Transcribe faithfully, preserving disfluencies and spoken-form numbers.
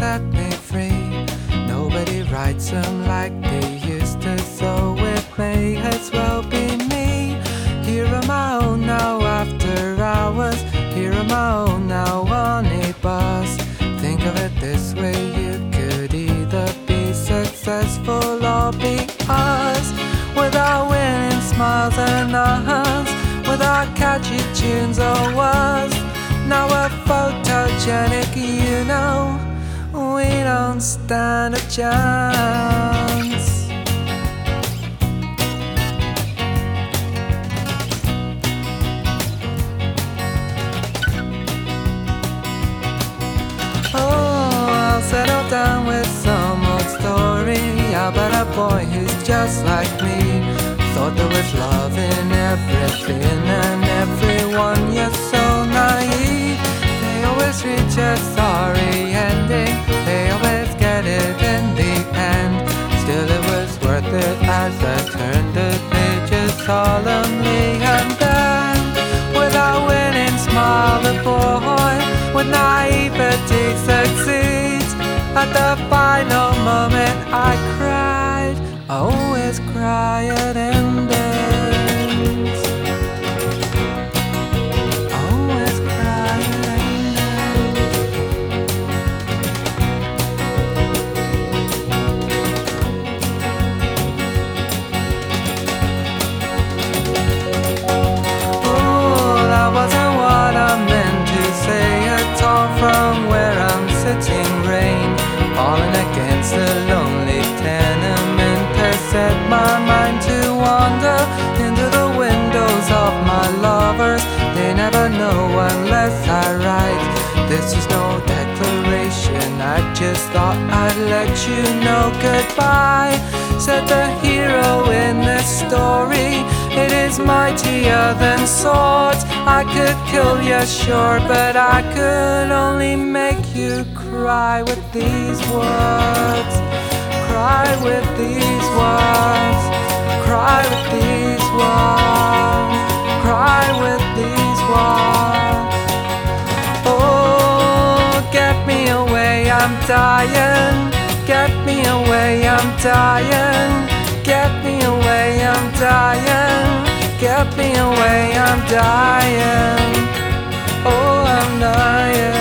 set me free. Nobody writes them like they used to, so it may as well be me. Here on my own now after hours, here on my own now on a bus. Think of it this way, you could either be successful or be us. Without winning smiles and hugs, without catchy tunes or words. Now we're photogenic, you know, we don't stand a chance. Settle down with some old story about a boy who's just like me. Thought there was love in everything and everyone, you're so naive. They always reach a sorry ending, they always get it in the end. Still it was worth it as I turned the pages solemnly. And then, without winning, smile the boy with naivety succeeds. At the final moment I cried, I always cry at endings. I always cry at endings. Oh, that wasn't what I meant to say at all. From where I'm sitting, rain falling against the lonely tenement has set my mind to wander into the windows of my lovers. They never know unless I write. This is no declaration, I just thought I'd let you know goodbye. Said the hero in this story, it is mightier than swords. I could kill you, sure, but I could only make you cry with these words. Cry with these words. Cry with these words. Cry with these words. Oh, get me away, I'm dying. Get me away, I'm dying. Get me away, I'm dying. Get me away, I'm dying. Oh, I'm dying.